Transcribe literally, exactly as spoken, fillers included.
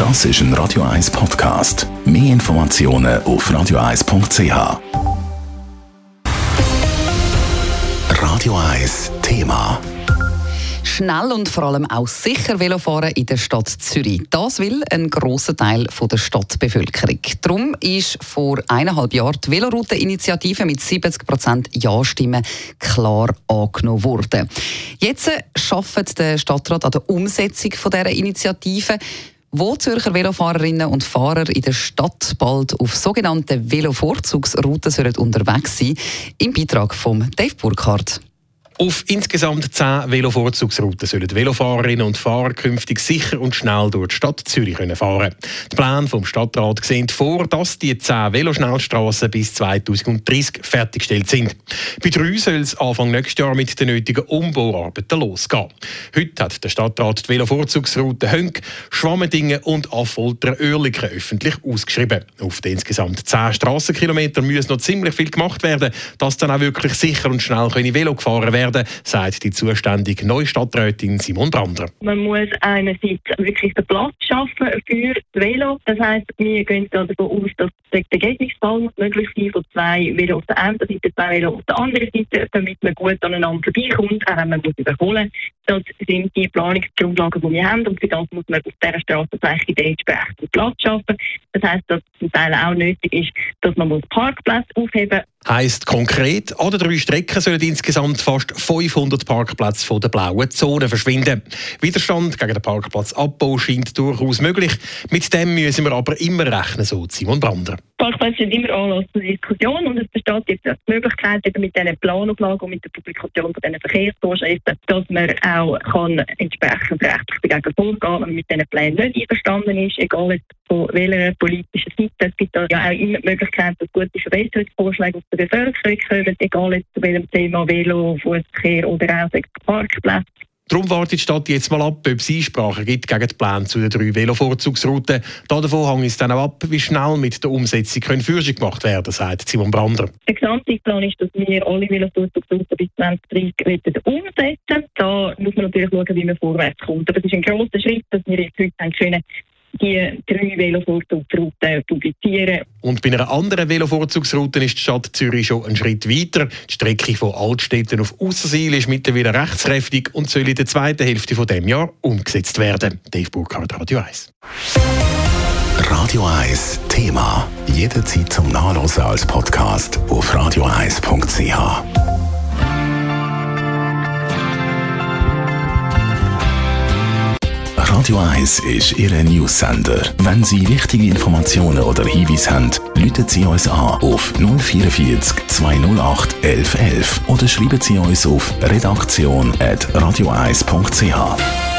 Das ist ein Radio eins Podcast. Mehr Informationen auf radio eins punkt c h. Radio eins Thema. Schnell und vor allem auch sicher Velofahren in der Stadt Zürich. Das will ein grosser Teil der Stadtbevölkerung. Darum ist vor eineinhalb Jahren die Veloroute-Initiative mit siebzig Prozent Ja-Stimmen klar angenommen worden. Jetzt arbeitet der Stadtrat an der Umsetzung dieser Initiative, wo Zürcher Velofahrerinnen und Fahrer in der Stadt bald auf sogenannten Velovorzugsrouten unterwegs sein sollen. Im Beitrag von Dave Burkhardt. Auf insgesamt zehn Velovorzugsrouten sollen Velofahrerinnen und Fahrer künftig sicher und schnell durch die Stadt Zürich fahren können. Die Pläne vom Stadtrat sehen vor, dass die zehn Veloschnellstrassen bis zweitausenddreissig fertiggestellt sind. Bei drei soll es Anfang nächstes Jahr mit den nötigen Umbauarbeiten losgehen. Heute hat der Stadtrat die Velovorzugsrouten Hönk, Schwammendingen und Affoltern-Oerlikon öffentlich ausgeschrieben. Auf den insgesamt zehn Strassenkilometern muss noch ziemlich viel gemacht werden, dass dann auch wirklich sicher und schnell Velo gefahren werden, sagt die zuständige neue Stadträtin Simon Brander. Man muss einerseits wirklich den Platz schaffen für das Velo. Das heisst, wir gehen davon aus, dass der Begegnungsfall möglich sein von zwei Velo auf der einen Seite, zwei Velo auf der anderen Seite, damit man gut aneinander vorbeikommt, auch wenn man muss überholen muss. Das sind die Planungsgrundlagen, die wir haben, und für das muss man auf dieser Strassenfläche den entsprechenden Platz schaffen. Das heisst, dass zum Teil auch nötig ist, dass man Parkplätze aufheben muss. Heisst konkret, an den drei Strecken sollen insgesamt fast fünfhundert Parkplätze von der blauen Zone verschwinden. Widerstand gegen den Parkplatzabbau scheint durchaus möglich. Mit dem müssen wir aber immer rechnen, so Simon Brander. Parkplätze sind immer Anlass zur Diskussion, und es besteht jetzt die Möglichkeit, eben mit diesen Planauflagen und mit der Publikation von diesen Verkehrsvorschriften, dass man auch kann entsprechend rechtlich dagegen vorgehen kann, wenn man mit diesen Plänen nicht einverstanden ist, egal von welcher politischen Seite. Es gibt ja auch immer die Möglichkeit, dass gute Verbesserungsvorschläge aus der Bevölkerung kommen, egal jetzt zu welchem Thema Velo, Fußverkehr oder auch Parkplätze. Darum wartet die Stadt jetzt mal ab, ob es Einsprachen gibt gegen die Pläne zu den drei Velovorzugsrouten. Davon hängt es dann auch ab, wie schnell mit der Umsetzung Führung gemacht werden kann, sagt Simon Brander. Der Gesamtzeitplan ist, dass wir alle Velovorzugsrouten bis zwanzig dreißig umsetzen. Da muss man natürlich schauen, wie man vorwärts kommt. Aber es ist ein grosser Schritt, dass wir jetzt heute können die drei Velovorzugsrouten publizieren. Und bei einer anderen Velovorzugsroute ist die Stadt Zürich schon einen Schritt weiter. Die Strecke von Altstetten auf Aussersiel ist mittlerweile rechtskräftig und soll in der zweiten Hälfte von diesem Jahr umgesetzt werden. Dave Burkhardt, Radio eins. Radio eins Thema. Jederzeit zum Nachlesen als Podcast auf radio eins punkt c h. Radio eins ist Ihr News-Sender. Wenn Sie wichtige Informationen oder Hinweise haben, rufen Sie uns an auf null vierundvierzig zweihundertacht elf elf oder schreiben Sie uns auf redaktion at radio eins punkt c h.